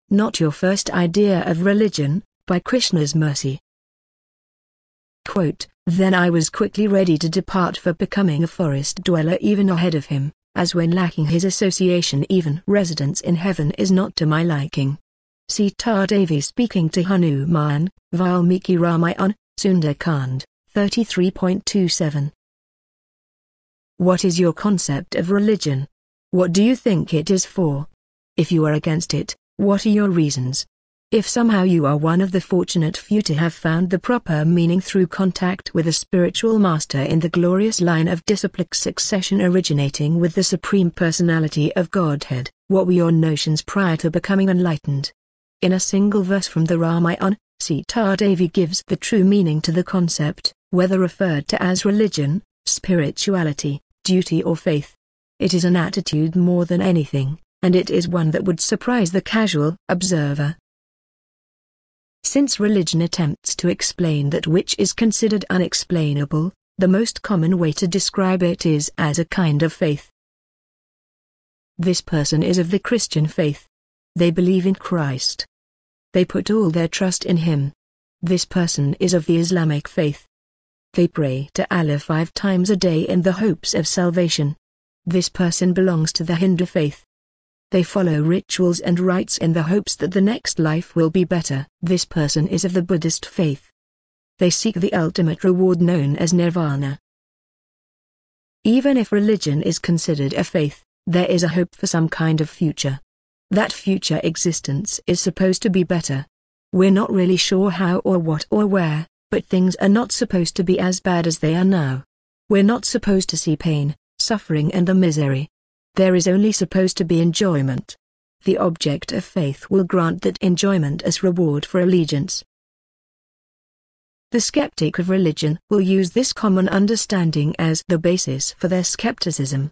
not your first idea of religion, by Krishna's mercy. Quote, then I was quickly ready to depart for becoming a forest dweller even ahead of him, as when lacking his association even residence in heaven is not to my liking. Sita Devi speaking to Hanuman, Valmiki Ramayana, Sundarkand, 33.27. What is your concept of religion? What do you think it is for? If you are against it, what are your reasons? If somehow you are one of the fortunate few to have found the proper meaning through contact with a spiritual master in the glorious line of disciplic succession originating with the Supreme Personality of Godhead, what were your notions prior to becoming enlightened? In a single verse from the Ramayana, Sita Devi gives the true meaning to the concept, whether referred to as religion, spirituality, duty or faith. It is an attitude more than anything, and it is one that would surprise the casual observer. Since religion attempts to explain that which is considered unexplainable, the most common way to describe it is as a kind of faith. This person is of the Christian faith. They believe in Christ. They put all their trust in Him. This person is of the Islamic faith. They pray to Allah 5 times a day in the hopes of salvation. This person belongs to the Hindu faith. They follow rituals and rites in the hopes that the next life will be better. This person is of the Buddhist faith. They seek the ultimate reward known as nirvana. Even if religion is considered a faith, there is a hope for some kind of future. That future existence is supposed to be better. We're not really sure how or what or where, but things are not supposed to be as bad as they are now. We're not supposed to see pain, suffering and the misery. There is only supposed to be enjoyment. The object of faith will grant that enjoyment as reward for allegiance. The skeptic of religion will use this common understanding as the basis for their skepticism.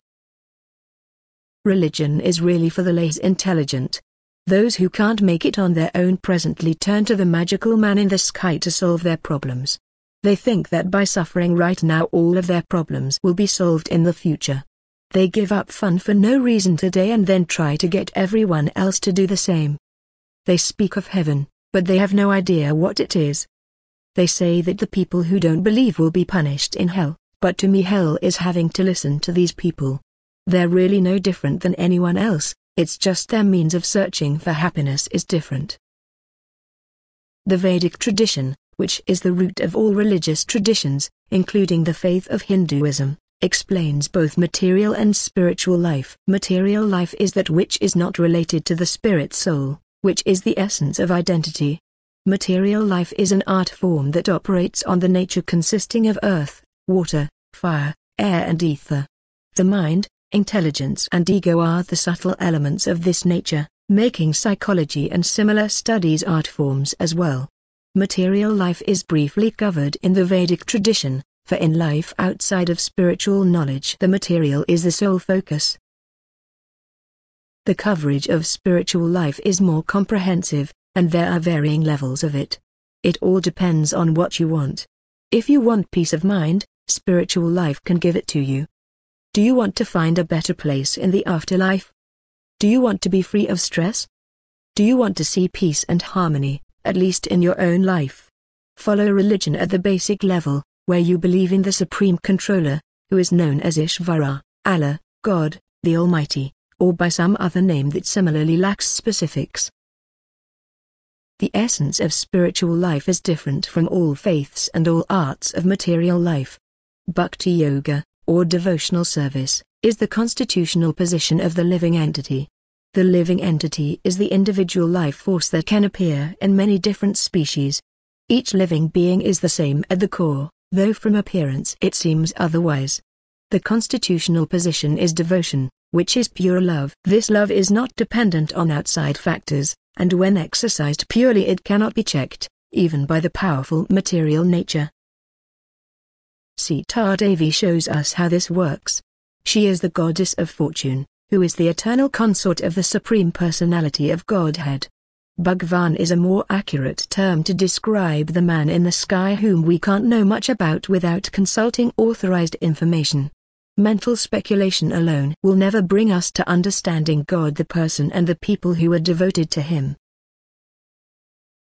Religion is really for the less intelligent. Those who can't make it on their own presently turn to the magical man in the sky to solve their problems. They think that by suffering right now all of their problems will be solved in the future. They give up fun for no reason today and then try to get everyone else to do the same. They speak of heaven, but they have no idea what it is. They say that the people who don't believe will be punished in hell, but to me hell is having to listen to these people. They're really no different than anyone else, it's just their means of searching for happiness is different. The Vedic tradition, which is the root of all religious traditions, including the faith of Hinduism, explains both material and spiritual life. Material life is that which is not related to the spirit soul, which is the essence of identity. Material life is an art form that operates on the nature consisting of earth, water, fire, air and ether. The mind, intelligence and ego are the subtle elements of this nature, making psychology and similar studies art forms as well. Material life is briefly covered in the Vedic tradition, for in life outside of spiritual knowledge the material is the sole focus. The coverage of spiritual life is more comprehensive, and there are varying levels of it. It all depends on what you want. If you want peace of mind, spiritual life can give it to you. Do you want to find a better place in the afterlife? Do you want to be free of stress? Do you want to see peace and harmony, at least in your own life? Follow religion at the basic level, where you believe in the Supreme Controller, who is known as Ishvara, Allah, God, the Almighty, or by some other name that similarly lacks specifics. The essence of spiritual life is different from all faiths and all arts of material life. Bhakti Yoga, or devotional service, is the constitutional position of the living entity. The living entity is the individual life force that can appear in many different species. Each living being is the same at the core, though from appearance it seems otherwise. The constitutional position is devotion, which is pure love. This love is not dependent on outside factors, and when exercised purely it cannot be checked, even by the powerful material nature. Sita Devi shows us how this works. She is the goddess of fortune, who is the eternal consort of the Supreme Personality of Godhead. Bhagavan is a more accurate term to describe the man in the sky whom we can't know much about without consulting authorized information. Mental speculation alone will never bring us to understanding God the person and the people who are devoted to Him.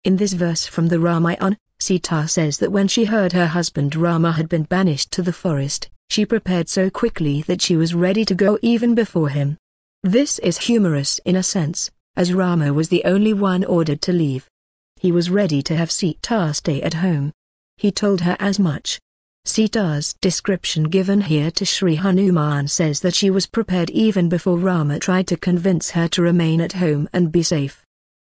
In this verse from the Ramayana, Sita says that when she heard her husband Rama had been banished to the forest, she prepared so quickly that she was ready to go even before him. This is humorous in a sense, as Rama was the only one ordered to leave. He was ready to have Sita stay at home. He told her as much. Sita's description given here to Sri Hanuman says that she was prepared even before Rama tried to convince her to remain at home and be safe.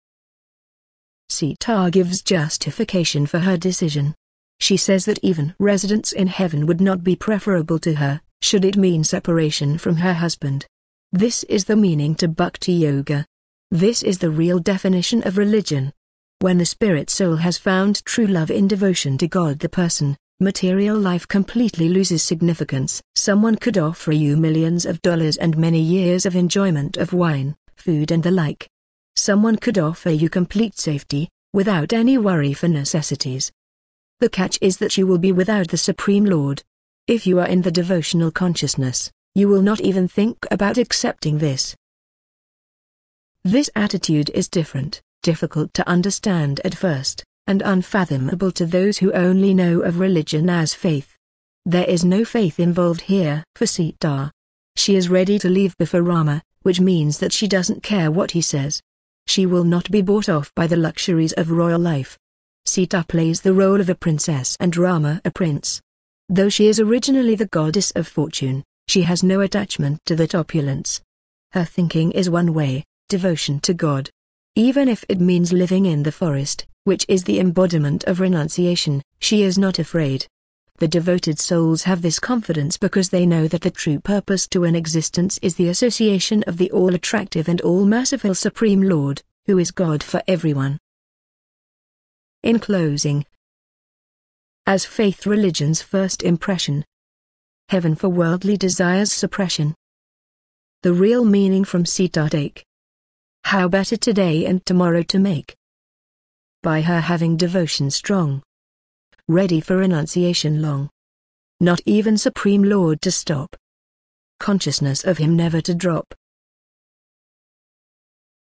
Sita gives justification for her decision. She says that even residence in heaven would not be preferable to her, should it mean separation from her husband. This is the meaning to Bhakti Yoga. This is the real definition of religion. When the spirit soul has found true love in devotion to God, the person, material life completely loses significance. Someone could offer you millions of dollars and many years of enjoyment of wine, food and the like. Someone could offer you complete safety, without any worry for necessities. The catch is that you will be without the Supreme Lord. If you are in the devotional consciousness, you will not even think about accepting this. This attitude is different, difficult to understand at first, and unfathomable to those who only know of religion as faith. There is no faith involved here for Sita. She is ready to leave before Rama, which means that she doesn't care what he says. She will not be bought off by the luxuries of royal life. Sita plays the role of a princess and Rama a prince. Though she is originally the goddess of fortune, she has no attachment to that opulence. Her thinking is one way, devotion to God. Even if it means living in the forest, which is the embodiment of renunciation, she is not afraid. The devoted souls have this confidence because they know that the true purpose to an existence is the association of the all-attractive and all-merciful Supreme Lord, who is God for everyone. In closing, as faith religion's first impression, heaven for worldly desires suppression. The real meaning from Sita take. How better today and tomorrow to make. By her having devotion strong. Ready for renunciation long. Not even Supreme Lord to stop. Consciousness of him never to drop.